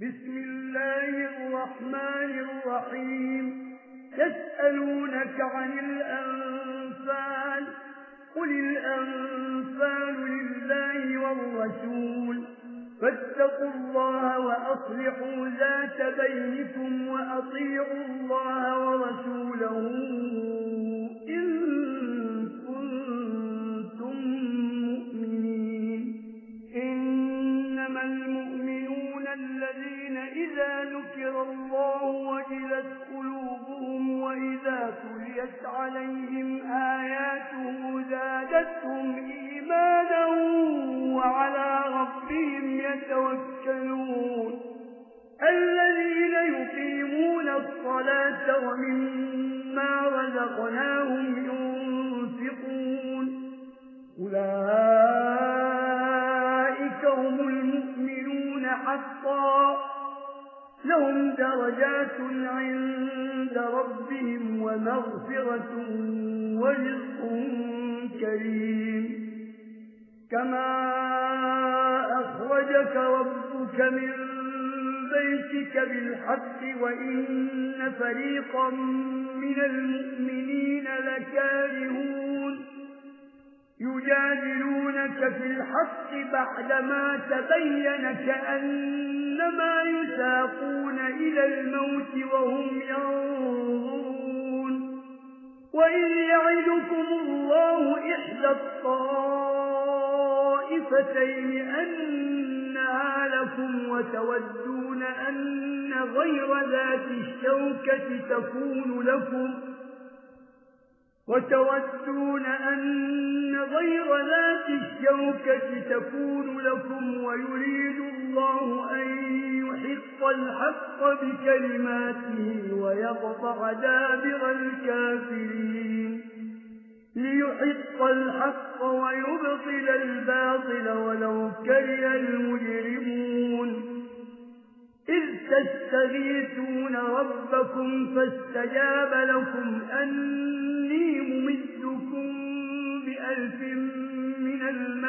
بسم الله الرحمن الرحيم. يسألونك عن الأنفال، قل الأنفال لله والرسول، فاتقوا الله وأصلحوا ذات بينكم وأطيعوا الله ورسوله إن كنتم مؤمنين. إنما المؤمنون الذين إذا ذكر الله وجلت قلوبهم وإذا تليت عليهم آياته زادتهم إيمانا وعلى ربهم يتوكلون. الذين يقيمون الصلاة ومما رزقناهم ينفقون أولئك هم المؤمنون حقا، لهم درجات عند ربهم ومغفرة ورزق كريم. كما أخرجك ربك من بيتك بالحق وإن فريقا من المؤمنين لكارهون يجادلونك في الحق بعدما تبين كأنما يساقون إلى الموت وهم ينظرون. وإذ يعدكم الله إحدى الطائفتين أنها لكم وتودون أن غير ذات الشوكة تكون لكم ويريد الله أن يحق الحق بكلماته ويقطع دابر الكافرين. ليحق الحق ويبطل الباطل ولو كره المجرمون. إذ تستغيثون ربكم فاستجاب لكم أني ممدكم ب1000 من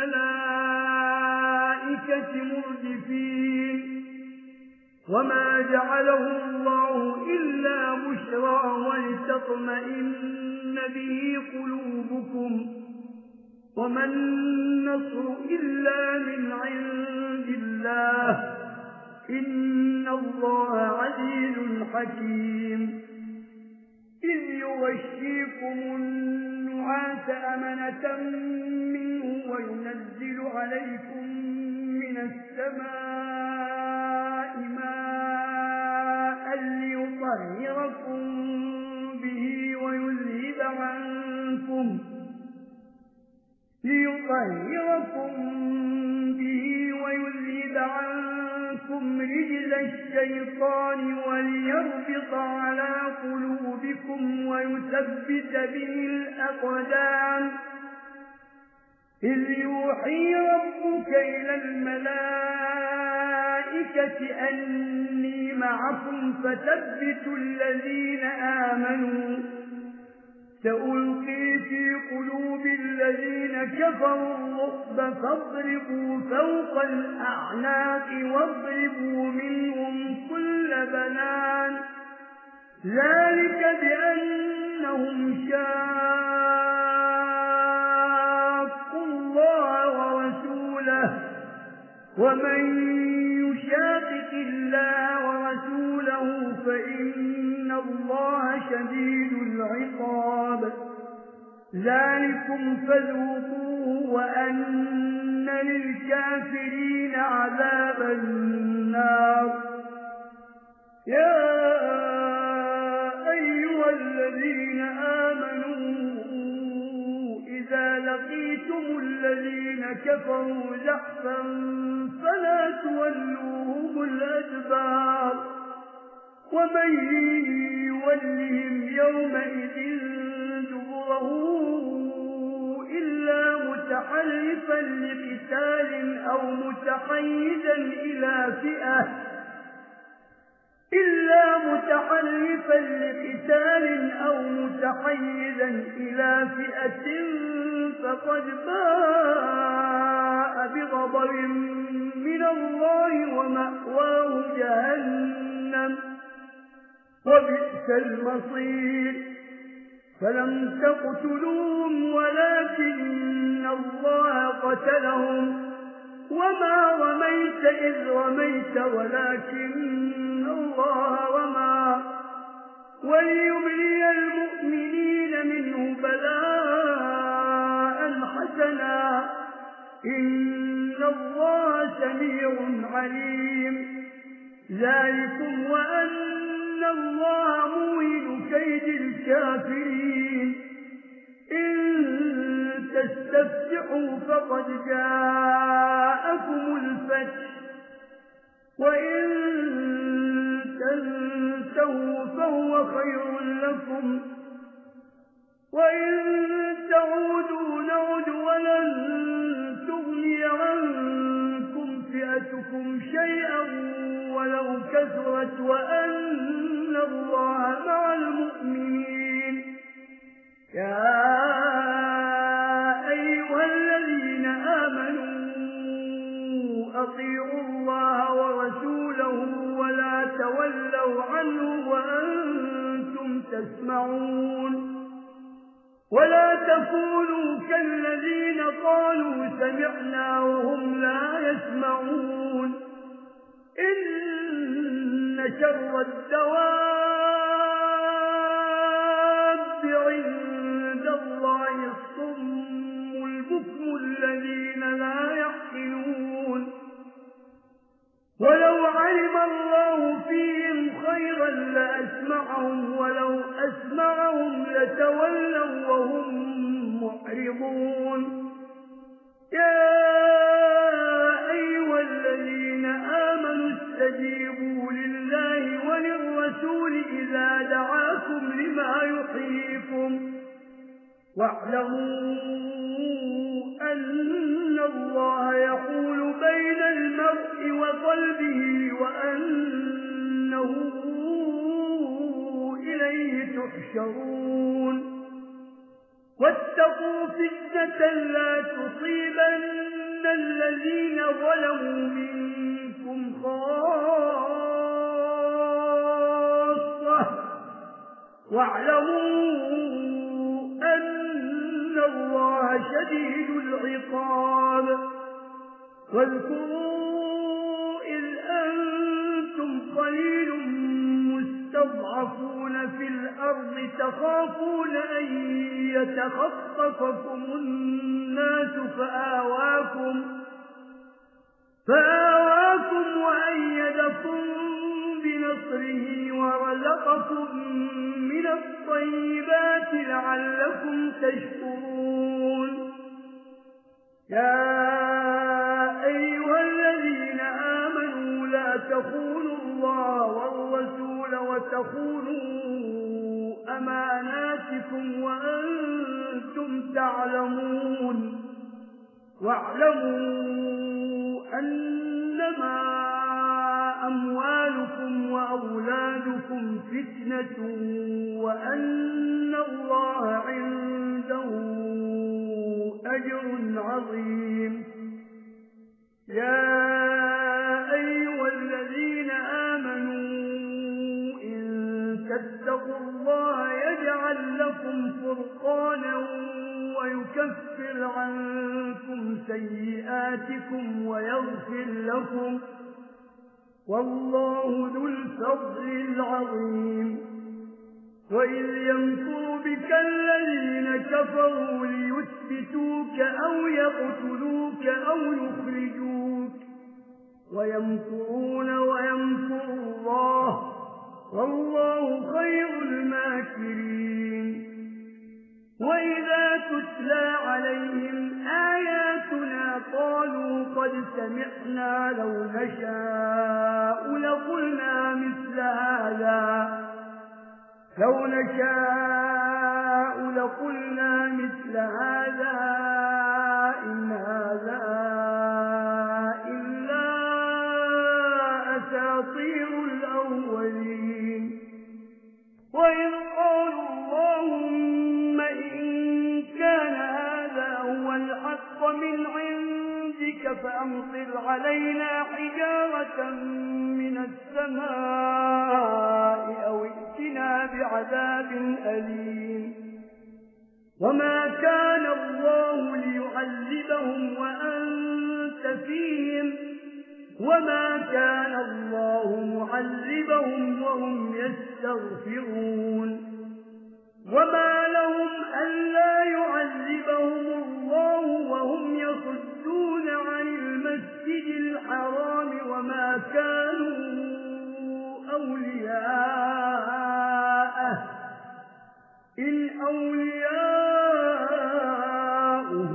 الملائكة مردفين. وما جعله الله إلا بشرى ولتطمئن به قلوبكم، وما النصر إلا من عند الله، إن الله عزيز حكيم. إذ يغشيكم النعاس أمنة منه وينزل عليكم من السماء ماء ليطهركم به ويذهب عنكم رجز الشيطان وليربط على قلوبكم ويثبت به الأقدام. إذ يوحي ربك إلى الملائكة أني معكم فثبتوا الذين آمنوا. سألقي في قلوب الذين كفروا الرعب فاضربوا فوق الأعناق واضربوا منهم كل بنان. ذلك بأنهم شاقوا الله ورسوله، ومن يشاقق الله ورسوله فإن الله شديد العقاب. ذلكم فذوقوه وأن للكافرين عذاب النار. يا أيها الذين آمنوا إذا لقيتم الذين كفروا زحفا فلا تولوهم الأدبار، ومن يولهم يومئذ دبره إلا متحرفا لقتال أو متحيزا إلى فئة فقد باء بغضب من الله ومأواه ومأواه جهنم وبئس المصير فلم تقتلوهم ولكن الله قتلهم وما رميت إذ رميت ولكن الله رمى وليبلي المؤمنين منه بلاء حسنا إن الله سميع عليم ذلكم وأن الله موهن كيد الكافرين إن تستفتحوا فقد جاءكم الفتح وإن تنتهوا فهو خير لكم وإن تعودوا نعد ولن تغني عنكم فئتكم شيئا ولو كثرت وأن الله مع المؤمنين يا أيها الذين آمنوا أطيعوا الله ورسوله ولا تولوا عنه وأنتم تسمعون ولا تكونوا كالذين قالوا سمعنا وهم لا يسمعون إن شر الدواب عند الله الصم البكم الذين لا يعقلون ولو علم الله فيهم خيرا لأسمعهم ولو أسمعهم لتولوا وهم معرضون يا أيها الذين آمنوا استجيبوا لله وللرسول إذا دعاكم لما يحييكم واعلموا أن الله يحول بين المرء وقلبه وأنه إليه تحشرون واتقوا فتنة لا تصيبن الذين ظلموا منكم خاصة واعلموا أن الله شديد العقاب واذكروا إذ أنتم قليل مستضعفون في الأرض تخافون أن يتخطفكم الناس فآواكم وأيدكم بنصره ورزقكم من الطيبات لعلكم تشكرون يا أيها الذين آمنوا لا تخونوا الله والرسول وتخونوا أماناتكم وأنتم تعلمون واعلموا أنما أموالكم وأولادكم فتنة وأن الله عنده أجر عظيم يا أيها الذين آمنوا إن تتقوا الله يجعل لكم فرقانا ويكفر عنكم سيئاتكم ويغفر لكم والله ذو الفضل العظيم وإذ يمكر بك الذين كفروا ليثبتوك أو يقتلوك أو يخرجوك ويمكرون ويمكر الله والله خير الماكرين وإذا تتلى عليهم آياتنا قالوا قد سمعنا لو نشاء لقلنا مثل هذا إن هذا إلا أساطير الأولين وإذ قالوا اللهم إن كان هذا هو الحق من عندك رسلك فأمطر علينا حجارة من السماء أو ائتنا بعذاب أليم وما كان الله ليعذبهم وأنت فيهم وما كان الله معذبهم وهم يستغفرون وما لهم ألا يعذبهم الله وهم يصدون عن المسجد الحرام وما كانوا أولياءه إن أولياؤه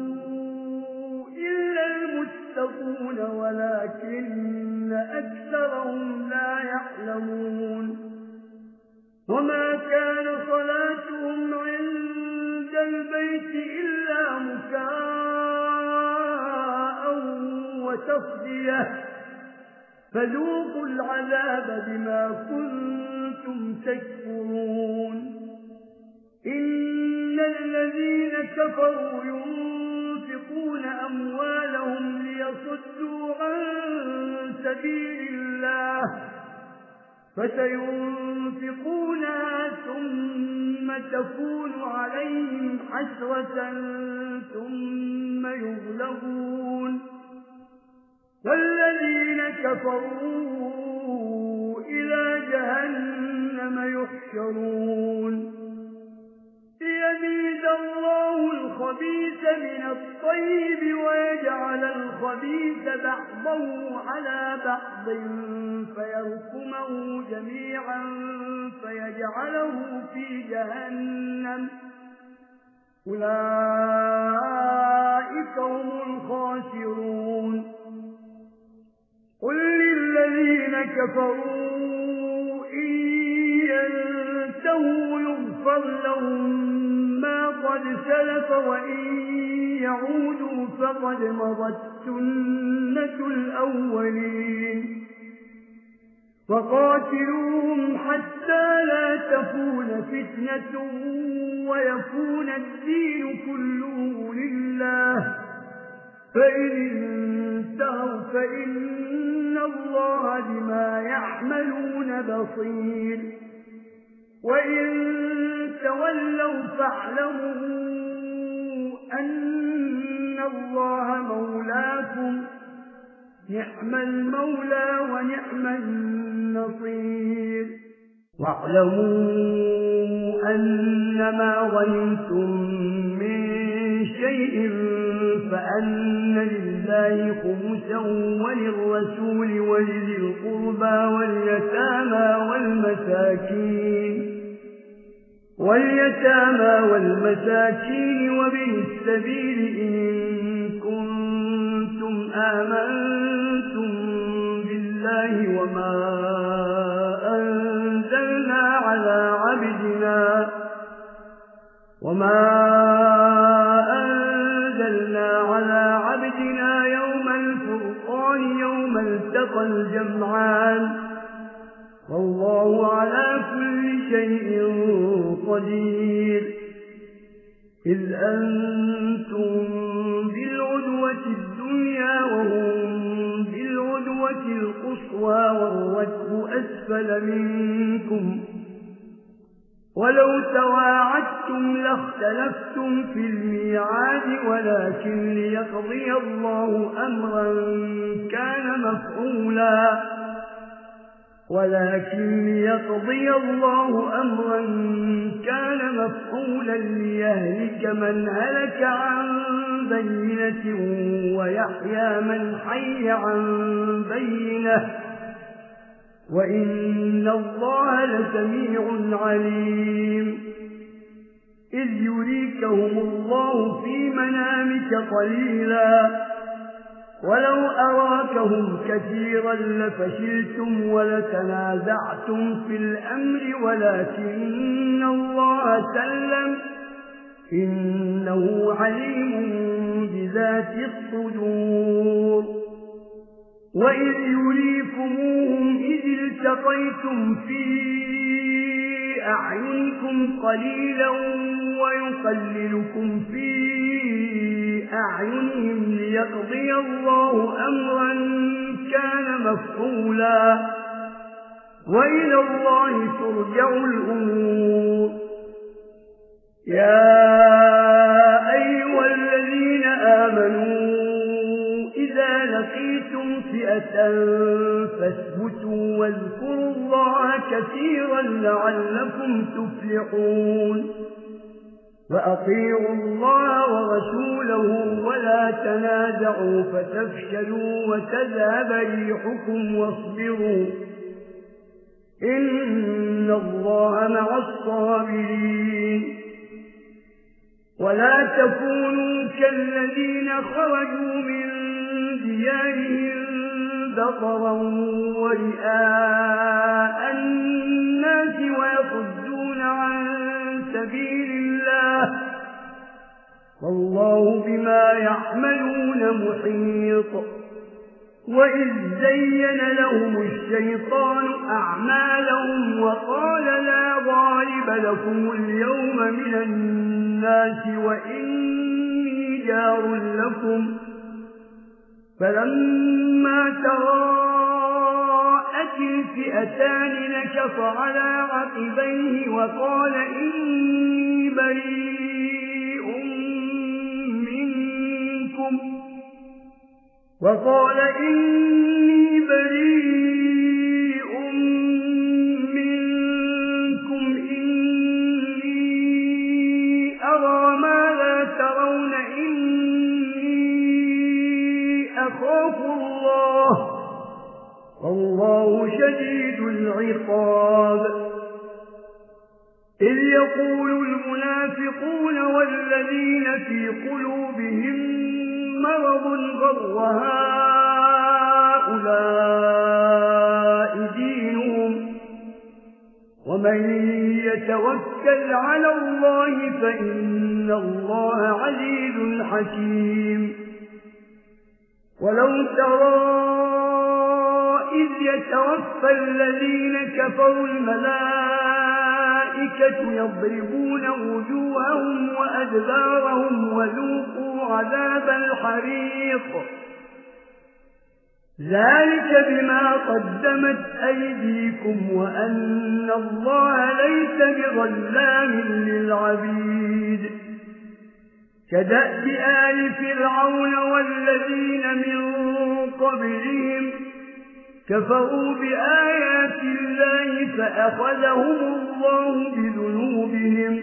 إلا المتقون ولكن أكثرهم لا يعلمون وما كان صلاتهم عند البيت إلا مكاء وتصدية فذوقوا العذاب بما كنتم تكفرون إن الذين كفروا ينفقون أموالهم ليصدوا عن سبيل الله فسينفقونها ثم تكون عليهم حسرة ثم يغلبون والذين كفروا إلى جهنم يحشرون ليميز الله الخبيث من الطيب ويجعل الخبيث بعضه على بعض فيركمه جميعا فيجعله في جهنم أولئك هم الخاسرون قل للذين كفروا إن ينتهوا يغفر لهم ما قد سلف وإن يعودوا فقد مضت سنة الأولين وقاتلوهم حتى لا تكون فتنة ويكون الدين كله لله فإن انتهوا فإن الله بما يعملون بصير وإن تولوا فاعلموا أن الله مولاكم نعم المولى ونعم النصير واعلموا أنما غنمتم من شيء فأن لله خمسا وللرسول ولذي القربى واليتامى والمساكين وابن السبيل إن كنتم آمنتم بالله وما أنزلنا على عبدنا يوم الفرقان يوم التقى الجمعان والله على كل شيء قدير إذ أنتم بالعدوة الدنيا وهم بالعدوة القصوى والركب أسفل منكم ولو تواعدتم لاختلفتم في الميعاد ولكن ليقضي الله أمرا كان مفعولا ليهلك من هلك عن بينة ويحيى من حي عن بينة وإن الله لسميع عليم إذ يريكهم الله في منامك قليلا ولو أراكهم كثيرا لفشلتم ولتنازعتم في الأمر ولكن الله سلم إنه عليم بذات الصدور وإذ يريكموهم إذ التقيتم في أعينكم قليلا ويقللكم في أعينهم ليقضي الله أمرا كان مفعولا وإلى الله ترجع الأمور. يا أيها الذين آمنوا إذا لقيتم فئة فاثبتوا واذكروا الله كثيرا لعلكم تفلحون. وأطيعوا الله ورسوله ولا تنازعوا فتفشلوا وتذهب ريحكم واصبروا إن الله مع الصابرين. ولا تكونوا كالذين خرجوا من ديارهم بطرا ورئاء الناس ويصدون عن سبيل الله والله بما يعملون محيط. وإذ زين لهم الشيطان أعمالهم وقال لا غالب لكم اليوم من الناس وإني جار لكم فلما تراءت الفئتان نكص على عقبيه وقال إني بريء منكم إني أرى ما لا ترون إني أخاف الله والله شديد العقاب. إذ يقول المنافقون والذين في قلوبهم مرض غر هؤلاء دينهم ومن يتوكل على الله فإن الله عزيز حكيم. ولو ترى إذ يتوفى الذين كفروا الملائكة يضربون وجوههم وأدبارهم وذوقوا عذاب الحريق ذلك بما قدمت أيديكم وأن الله ليس بظلام للعبيد. كدأب آل فرعون والذين من قبلهم كفروا بآيات الله فأخذهم الله بذنوبهم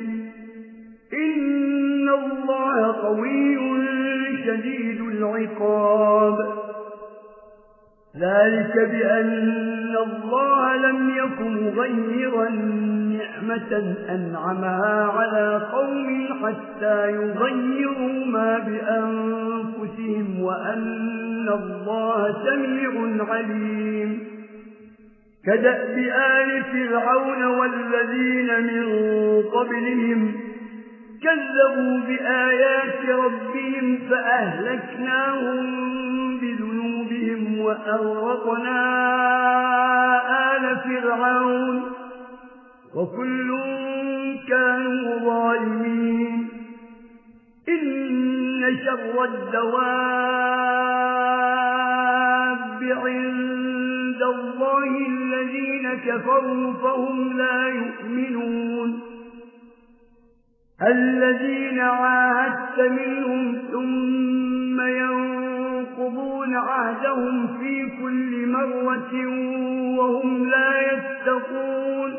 إن الله قوي شديد العقاب. ذلك بأن الله لم يكن مغيرا نعمة أنعمها على قوم حتى يغيروا ما بأنفسهم وأن الله سميع عليم. كدأب آل فرعون والذين من قبلهم كذبوا بآيات ربهم فأهلكناهم بذنوبهم وأغرقنا آل فرعون وكل كانوا ظالمين. إن شر الدواب عند الله الذين كفروا فهم لا يؤمنون. الذين عاهدت منهم ثم ينقضون عهدهم في كل مرة وهم لا يتقون.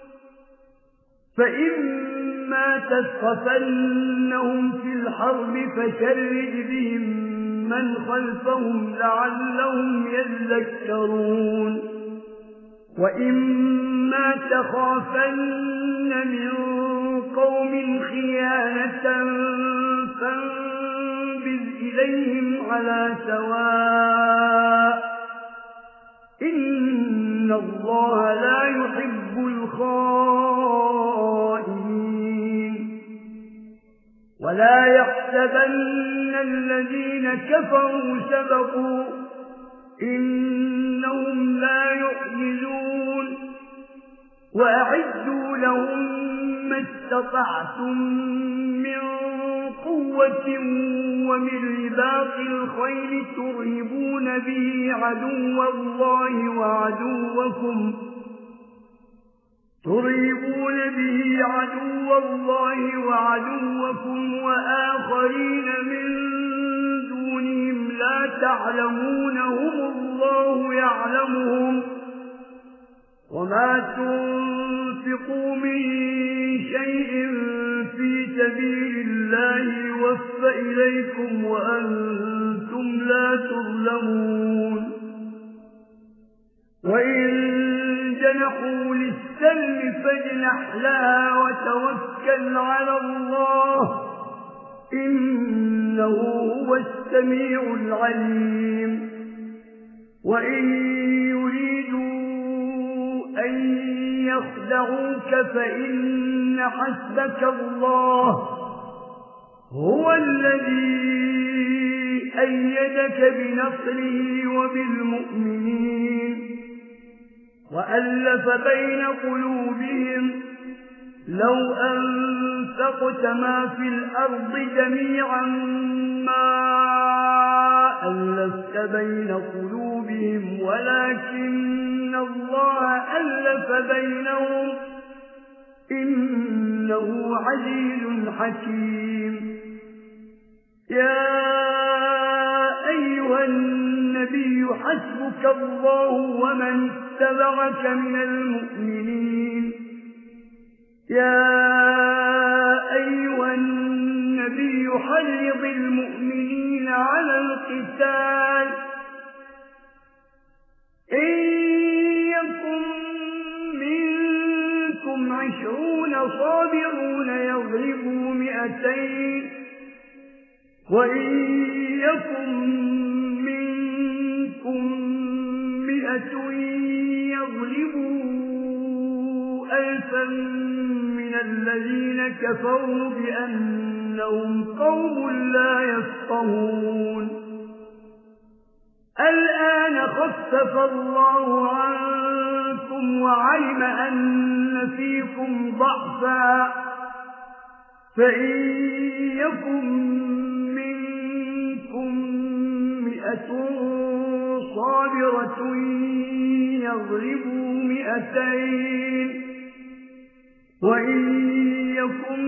فإما تثقفنهم في الحرب فشرد بهم من خلفهم لعلهم يذكرون. وإما تخافن من قوم خيانة فانبذ إليهم على سواء إن الله لا يحب الخائنين. ولا يحسبن الذين كفروا سبقوا إنهم لا يعجزون. وأعدوا لهم ما استطعتم من قوة ومن رباط الخيل ترهبون به عدو الله وعدوكم وآخرين من دونهم لا تعلمونهم الله يعلمهم وما تنفقوا من شيء في سبيل الله يوفى إليكم وأنتم لا تظلمون وإن جنحوا للسلم فاجنح لها وتوكل على الله إنه هو السميع العليم وإن يريدوا أن يخدعوك فإن حسبك الله هو الذي أيدك بنصره وبالمؤمنين وألف بين قلوبهم لو أنفقت ما في الأرض جميعا ما ألفت بين قلوبهم ولكن الله ألف بينهم إنه عزيز حكيم يا أيها النبي حسبك الله ومن اتبعك من المؤمنين يا أيها النبي حرض المؤمنين على القتال إن يكن منكم 20 صابرون يغلبوا 200 وإن يكن منكم 100 يغلبوا 1000 من الذين كفروا بأنهم قوم لا يفقهون الآن خفف الله عنكم وعلم أن فيكم ضعفا فإن يكن منكم 100 صابرة يغلبوا 200 وإن يكن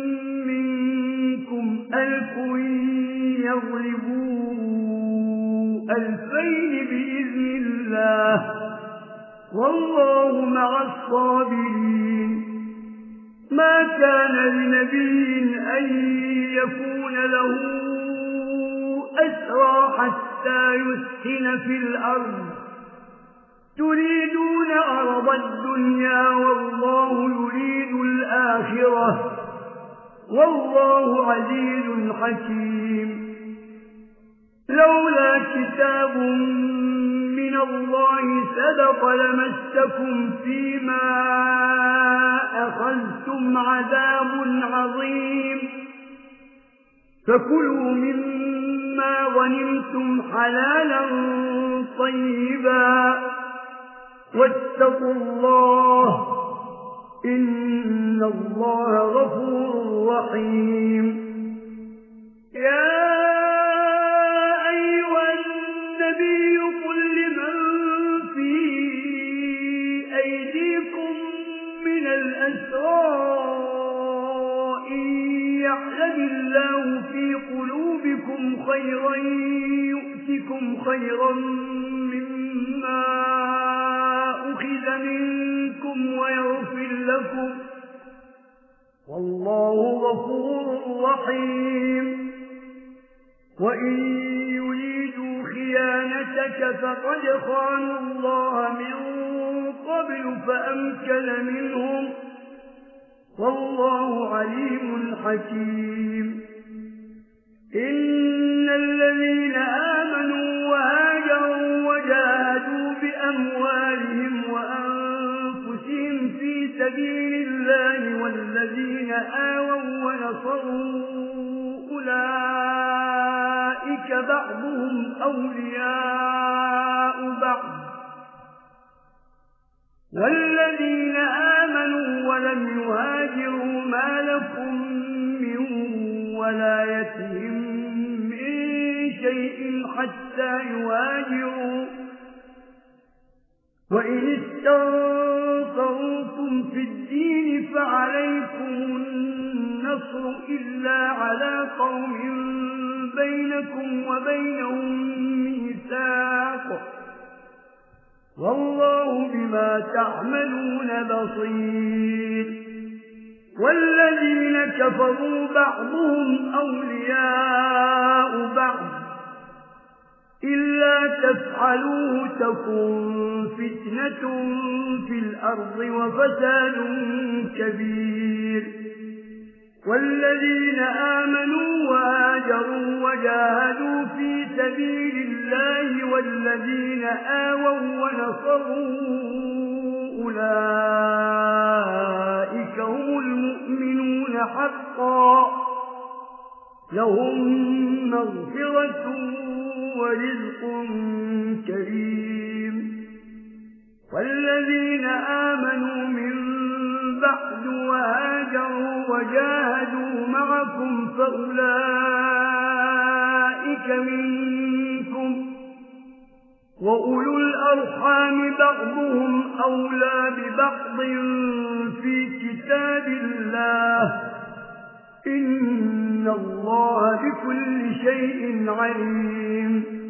منكم 1000 يغلبوا 2000 بإذن الله والله مع الصابرين ما كان لنبي أن يكون له أسرى حتى يسخن في الأرض تريدون عرض الدنيا والله يريد الآخرة والله عزيز حكيم لولا كتاب من الله سبق لمسكم فيما أخذتم عذاب عظيم فكلوا مما غنمتم حلالا طيبا واتقوا الله إن الله غفور رحيم يا أيها النبي قل لمن في أيديكم من الأسرى إن يعلم الله في قلوبكم خيرا يؤتكم خيرا مما أخذ منكم ويغفر لكم والله غفور رحيم وإن يريدوا خيانتك فقد خانوا الله من قبل فأمكن منهم والله عليم حكيم إن الذين آمنوا وهاجروا وجاهدوا بأموالهم وأنفسهم في سبيل الله والذين آووا ونصروا أولئك بعضهم أولياء بعض والذين آمنوا ولم يهاجروا ما لكم من ولايتهم أماناتهم من شيء حتى يواجروا وإن استنصرتم في الدين فعليكم النصر إلا على قوم بينكم وبينهم ميثاق والله بما تعملون بصير والذين كفروا بعضهم أولياء بعض إلا تفعلوه تكن فتنة في الأرض وفساد كبير والذين آمنوا وآجروا وجاهدوا في سبيل الله والذين آووا ونصروا أولئك هم المؤمنون حقا لهم مغفرة ورزق كريم والذين آمنوا من بعد وهاجروا وجاهدوا معكم فأولئك منكم وأولو الأرحام بعضهم أولى ببعض في كتاب الله إن الله بكل شيء عليم